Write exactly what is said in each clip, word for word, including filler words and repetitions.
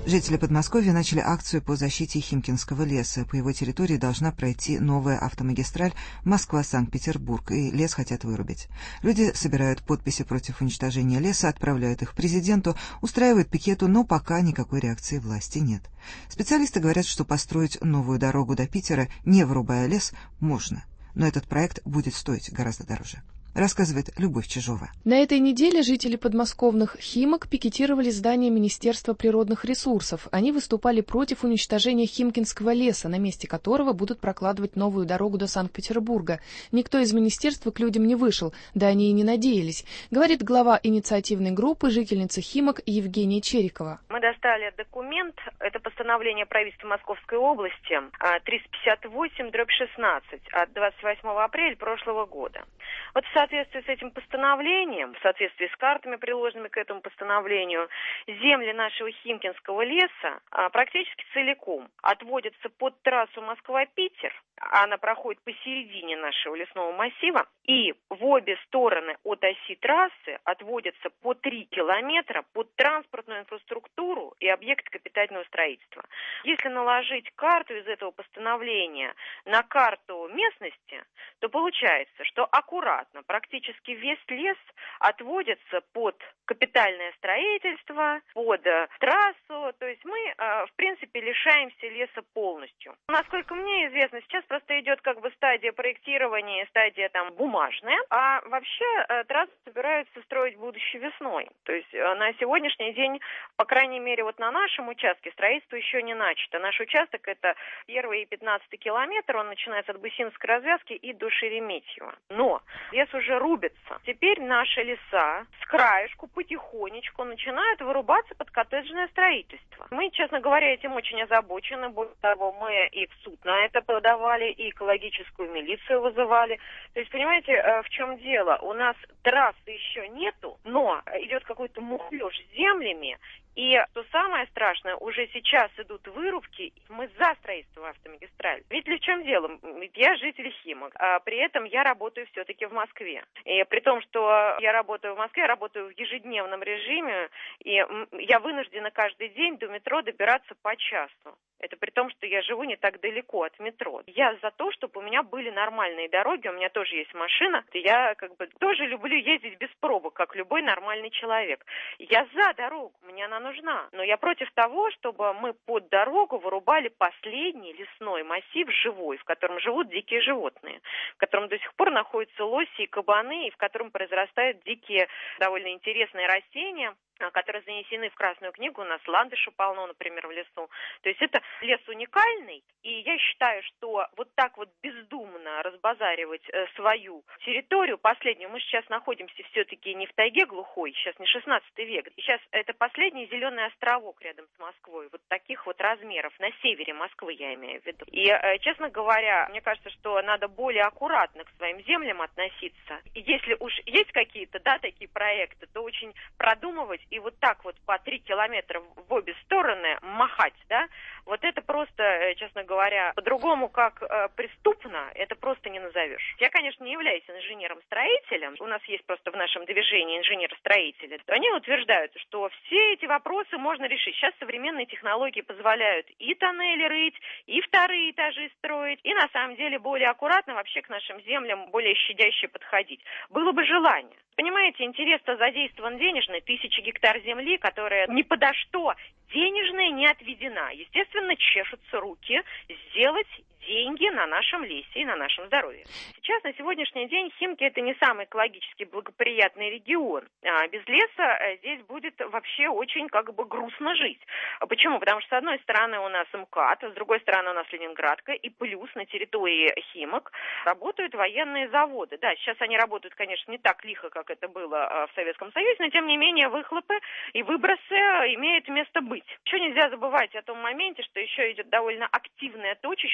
Жители Подмосковья начали акцию по защите Химкинского леса. По его территории должна пройти новая автомагистраль Москва-Санкт-Петербург, и лес хотят вырубить. Люди собирают подписи против уничтожения леса, отправляют их президенту, устраивают пикету, но пока никакой реакции власти нет. Специалисты говорят, что построить новую дорогу до Питера, не вырубая лес, можно. Но этот проект будет стоить гораздо дороже. Рассказывает Любовь Чижова. На этой неделе жители подмосковных Химок пикетировали здание Министерства природных ресурсов. Они выступали против уничтожения Химкинского леса, на месте которого будут прокладывать новую дорогу до Санкт-Петербурга. Никто из министерства к людям не вышел, да они и не надеялись, говорит глава инициативной группы, жительница Химок Евгения Черикова. Мы достали документ, это постановление правительства Московской области триста пятьдесят восемь дробь шестнадцать от двадцать восьмого апреля прошлого года. Вот в соответствии с этим постановлением, в соответствии с картами, приложенными к этому постановлению, земли нашего Химкинского леса а, практически целиком отводятся под трассу Москва-Питер. Она проходит посередине нашего лесного массива, и в обе стороны от оси трассы отводятся по три километра под транспортную инфраструктуру и объект капитального строительства. Если наложить карту из этого постановления на карту местности, то получается, что аккуратно практически весь лес отводится под капитальное строительство, под трассу, то есть мы, в принципе, лишаемся леса полностью. Насколько мне известно, сейчас просто идет как бы стадия проектирования, стадия там бумажная, а вообще трассу собираются строить будущей весной. То есть на сегодняшний день, по крайней мере, вот на нашем участке строительство еще не начато. Наш участок это первый и пятнадцатый километр, он начинается от Бысинской развязки и до Шереметьево. Но лес уже рубится. Теперь наши леса с краешку потихонечку начинают вырубаться под коттеджное строительство. Мы, честно говоря, этим очень озабочены. Более того, мы и в суд на это подавали, и экологическую милицию вызывали. То есть, понимаете, в чем дело? У нас трассы еще нету, но идет какой-то мухлёж с землями. И что самое страшное, уже сейчас идут вырубки, мы за строительство автомагистрали. Видите ли, в чем дело? Я житель Химок, а при этом я работаю все-таки в Москве. И при том, что я работаю в Москве, я работаю в ежедневном режиме, и я вынуждена каждый день до метро добираться по часу. Это при том, что я живу не так далеко от метро. Я за то, чтобы у меня были нормальные дороги, у меня тоже есть машина. Я как бы тоже люблю ездить без пробок, как любой нормальный человек. Я за дорогу, мне она нужна. Но я против того, чтобы мы под дорогу вырубали последний лесной массив живой, в котором живут дикие животные, в котором до сих пор находятся лоси и кабаны, и в котором произрастают дикие, довольно интересные растения, которые занесены в Красную книгу. У нас ландыша полно, например, в лесу. То есть это лес уникальный, и я считаю, что вот так вот бездумно разбазаривать э, свою территорию, последнюю, мы сейчас находимся все-таки не в тайге глухой, сейчас не шестнадцатый век, сейчас это последний зеленый островок рядом с Москвой, вот таких вот размеров, на севере Москвы я имею в виду. И, э, честно говоря, мне кажется, что надо более аккуратно к своим землям относиться. И если уж есть какие-то, да, такие проекты, то очень продумывать и вот так вот по три километра в обе стороны махать, да, вот это просто, честно говоря, по-другому как э, преступно, это просто не назовешь. Я, конечно, не являюсь инженером-строителем, у нас есть просто в нашем движении инженеры-строители. Они утверждают, что все эти вопросы можно решить. Сейчас современные технологии позволяют и тоннели рыть, и вторые этажи строить, и на самом деле более аккуратно вообще к нашим землям, более щадяще подходить. Было бы желание. Понимаете, интерес-то задействован денежный, тысячи гектар земли, которая ни подо что денежная не отведена. Естественно, чешутся руки сделать деньги на нашем лесе и на нашем здоровье. Сейчас, на сегодняшний день, Химки – это не самый экологически благоприятный регион. А без леса здесь будет вообще очень как бы грустно жить. Почему? Потому что, с одной стороны, у нас МКАД, с другой стороны, у нас Ленинградка, и плюс на территории Химок работают военные заводы. Да, сейчас они работают, конечно, не так лихо, как это было в Советском Союзе, но, тем не менее, выхлопы и выбросы имеют место быть. Еще нельзя забывать о том моменте, что еще идет довольно активная точечная застройка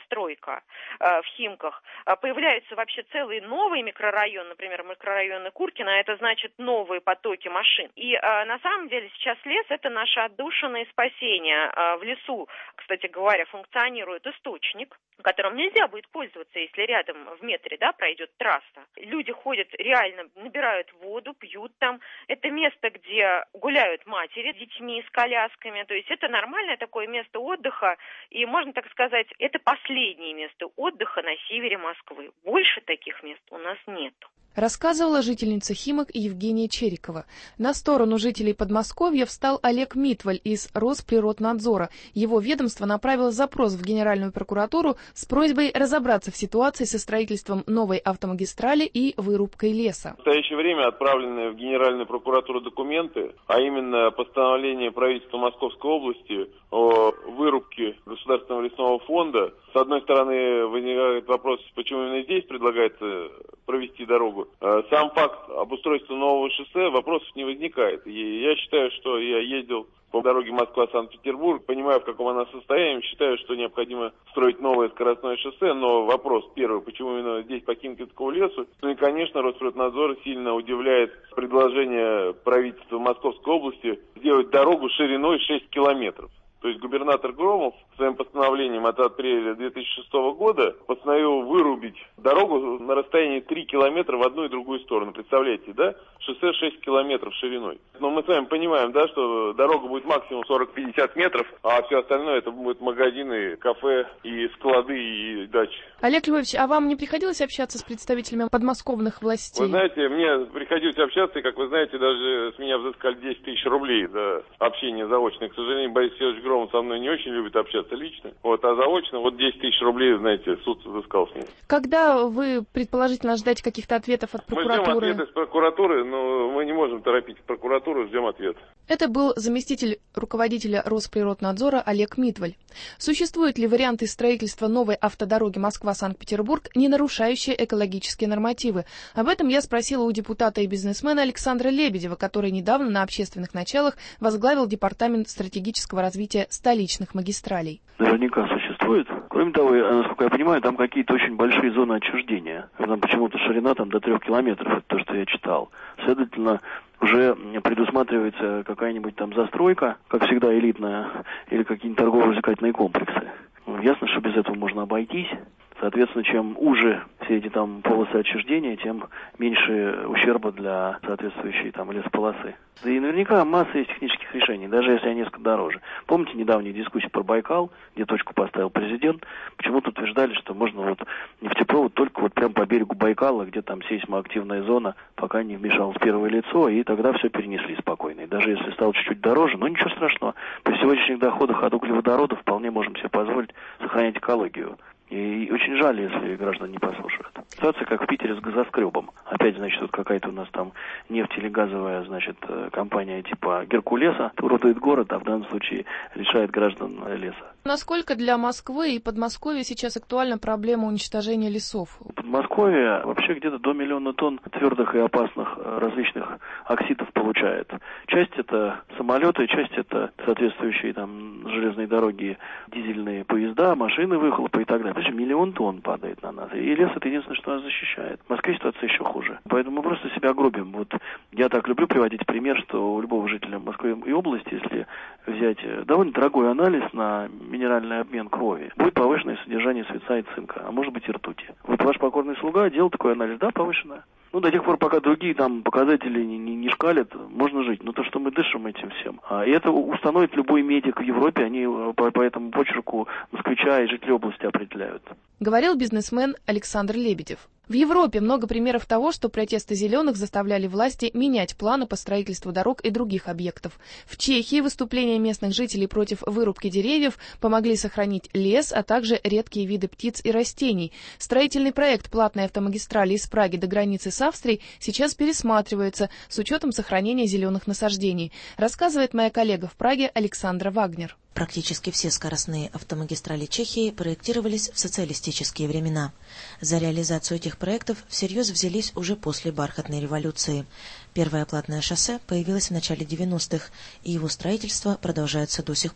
застройка в Химках, появляются вообще целые новые микрорайоны, например, микрорайоны Куркина, это значит новые потоки машин. И на самом деле сейчас лес – это наше отдушина и спасение. В лесу, кстати говоря, функционирует источник, которым нельзя будет пользоваться, если рядом в метре, да, пройдет трасса. Люди ходят реально, набирают воду, пьют там. Это место, где гуляют матери с детьми, с колясками. То есть это нормальное такое место отдыха. И, можно так сказать, это последнее место отдыха на севере Москвы. Больше таких мест у нас нет. Рассказывала жительница Химок Евгения Черикова. На сторону жителей Подмосковья встал Олег Митваль из Росприроднадзора. Его ведомство направило запрос в Генеральную прокуратуру с просьбой разобраться в ситуации со строительством новой автомагистрали и вырубкой леса. В настоящее время отправлены в Генеральную прокуратуру документы, а именно постановление правительства Московской области о вырубке Государственного лесного фонда. С одной стороны, возникает вопрос, почему именно здесь предлагается провести дорогу. Сам факт обустройства нового шоссе вопросов не возникает. И я считаю, что я ездил по дороге Москва-Санкт-Петербург, понимаю, в каком она состоянии, считаю, что необходимо строить новое скоростное шоссе, но вопрос первый, почему именно здесь по Химкинскому лесу? Ну и, конечно, Росприроднадзор сильно удивляет предложение правительства Московской области сделать дорогу шириной шесть километров. То есть губернатор Громов своим постановлением от апреля две тысячи шестого года постановил вырубить дорогу на расстоянии три километра в одну и другую сторону. Представляете, да? Шоссе шесть километров шириной. Но мы с вами понимаем, да, что дорога будет максимум сорок-пятьдесят метров, а все остальное это будут магазины, кафе и склады и дачи. Олег Львович, а вам не приходилось общаться с представителями подмосковных властей? Вы знаете, мне приходилось общаться, и, как вы знаете, даже с меня взыскали десять тысяч рублей за общение заочное. К сожалению, Борис Федорович Громов со мной не очень любит общаться лично, вот, а заочно вот десять тысяч рублей, знаете, суд взыскал с ним. Когда вы предположительно ждете каких-то ответов от прокуратуры? Мы ждем ответа из прокуратуры, но мы не можем торопить прокуратуру, ждем ответа. Это был заместитель руководителя Росприроднадзора Олег Митваль. Существуют ли варианты строительства новой автодороги Москва-Санкт-Петербург, не нарушающие экологические нормативы? Об этом я спросила у депутата и бизнесмена Александра Лебедева, который недавно на общественных началах возглавил Департамент стратегического развития столичных магистралей. Наверняка существует. Кроме того, насколько я понимаю, там какие-то очень большие зоны отчуждения. Там почему-то ширина там до трех километров, это то, что я читал. Следовательно, уже предусматривается какая-нибудь там застройка, как всегда элитная, или какие-нибудь торгово-развлекательные комплексы. Ясно, что без этого можно обойтись. Соответственно, чем уже все эти там полосы отчуждения, тем меньше ущерба для соответствующей там лесополосы. Да и наверняка масса есть технических решений, даже если они несколько дороже. Помните недавние дискуссии про Байкал, где точку поставил президент? Почему-то утверждали, что можно вот нефтепровод только вот прямо по берегу Байкала, где там сейсмоактивная зона, пока не вмешалось первое лицо, и тогда все перенесли спокойно. И даже если стало чуть-чуть дороже, ну ничего страшного. При сегодняшних доходах от углеводородов вполне можем себе позволить сохранять экологию. И очень жаль, если граждане не послушают. Ситуация как в Питере с газоскребом. Опять, значит, вот какая-то у нас там нефть или газовая, значит, компания типа Геркулеса уродует город, а в данном случае лишает граждан леса. Насколько для Москвы и Подмосковья сейчас актуальна проблема уничтожения лесов? В Подмосковье вообще где-то до миллиона тонн твердых и опасных различных оксидов получает. Часть это самолеты, часть это соответствующие там железные дороги, дизельные поезда, машины, выхлопы и так далее. Значит, миллион тонн падает на нас. И лес это единственное, что нас защищает. В Москве ситуация еще хуже. Поэтому мы просто себя гробим. Вот я так люблю приводить пример, что у любого жителя Москвы и области, если взять довольно дорогой анализ на минеральный обмен крови, будет повышенное содержание свинца и цинка, а может быть и ртути. Вот ваш покорный слуга делал такой анализ, да, повышенное. Ну, до тех пор, пока другие там показатели не, не, не шкалят, можно жить. Но то, что мы дышим этим всем. А, и это установит любой медик в Европе, они по, по этому почерку москвича и жителей области определяют. Говорил бизнесмен Александр Лебедев. В Европе много примеров того, что протесты зеленых заставляли власти менять планы по строительству дорог и других объектов. В Чехии выступления местных жителей против вырубки деревьев помогли сохранить лес, а также редкие виды птиц и растений. Строительный проект платной автомагистрали из Праги до границы с Австрией сейчас пересматривается с учетом сохранения зеленых насаждений, рассказывает моя коллега в Праге Александра Вагнер. Практически все скоростные автомагистрали Чехии проектировались в социалистические времена. За реализацию этих проектов всерьез взялись уже после бархатной революции. Первое платное шоссе появилось в начале девяностых, и его строительство продолжается до сих пор.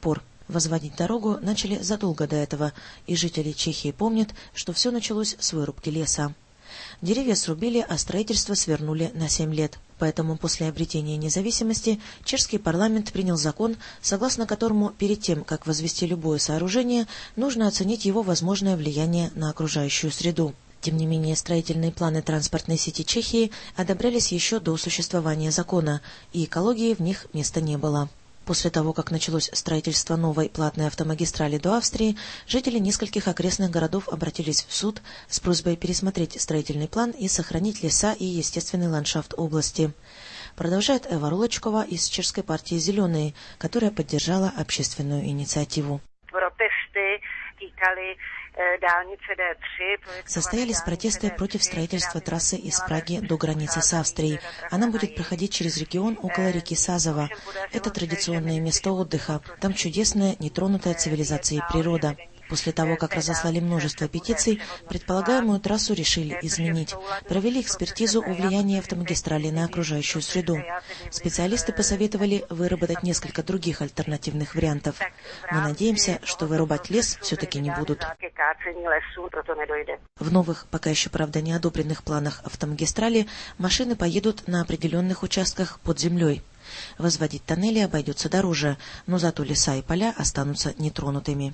Возводить дорогу начали задолго до этого, и жители Чехии помнят, что все началось с вырубки леса. Деревья срубили, а строительство свернули на семь лет. Поэтому после обретения независимости чешский парламент принял закон, согласно которому перед тем, как возвести любое сооружение, нужно оценить его возможное влияние на окружающую среду. Тем не менее, строительные планы транспортной сети Чехии одобрялись еще до существования закона, и экологии в них места не было. После того, как началось строительство новой платной автомагистрали до Австрии, жители нескольких окрестных городов обратились в суд с просьбой пересмотреть строительный план и сохранить леса и естественный ландшафт области. Продолжает Эва Рулочкова из чешской партии «Зеленые», которая поддержала общественную инициативу. Состоялись протесты против строительства трассы из Праги до границы с Австрией. Она будет проходить через регион около реки Сазова. Это традиционное место отдыха. Там чудесная, нетронутая цивилизацией природа. После того, как разослали множество петиций, предполагаемую трассу решили изменить. Провели экспертизу о влиянии автомагистрали на окружающую среду. Специалисты посоветовали выработать несколько других альтернативных вариантов. Мы надеемся, что вырубать лес все-таки не будут. В новых, пока еще, правда, не одобренных планах автомагистрали машины поедут на определенных участках под землей. Возводить тоннели обойдется дороже, но зато леса и поля останутся нетронутыми.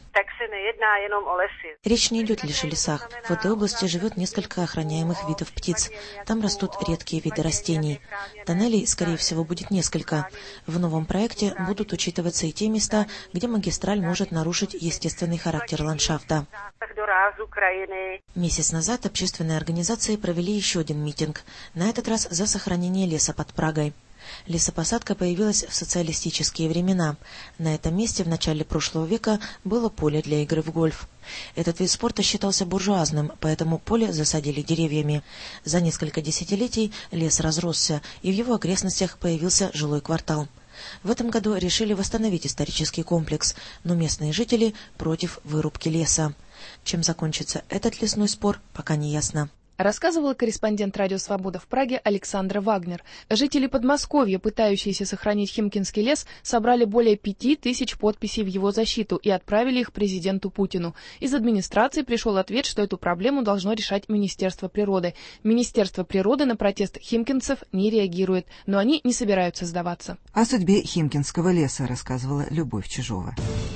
Речь не идет лишь о лесах. В этой области живет несколько охраняемых видов птиц. Там растут редкие виды растений. Тоннелей, скорее всего, будет несколько. В новом проекте будут учитываться и те места, где магистраль может нарушить естественный характер ландшафта. Месяц назад общественные организации провели еще один митинг, на этот раз за сохранение леса под Прагой. Лесопосадка появилась в социалистические времена. На этом месте в начале прошлого века было поле для игры в гольф. Этот вид спорта считался буржуазным, поэтому поле засадили деревьями. За несколько десятилетий лес разросся, и в его окрестностях появился жилой квартал. В этом году решили восстановить исторический комплекс, но местные жители против вырубки леса. Чем закончится этот лесной спор, пока не ясно. Рассказывала корреспондент «Радио Свобода» в Праге Александра Вагнер. Жители Подмосковья, пытающиеся сохранить Химкинский лес, собрали более пяти тысяч подписей в его защиту и отправили их президенту Путину. Из администрации пришел ответ, что эту проблему должно решать Министерство природы. Министерство природы на протест химкинцев не реагирует, но они не собираются сдаваться. О судьбе Химкинского леса рассказывала Любовь Чижова.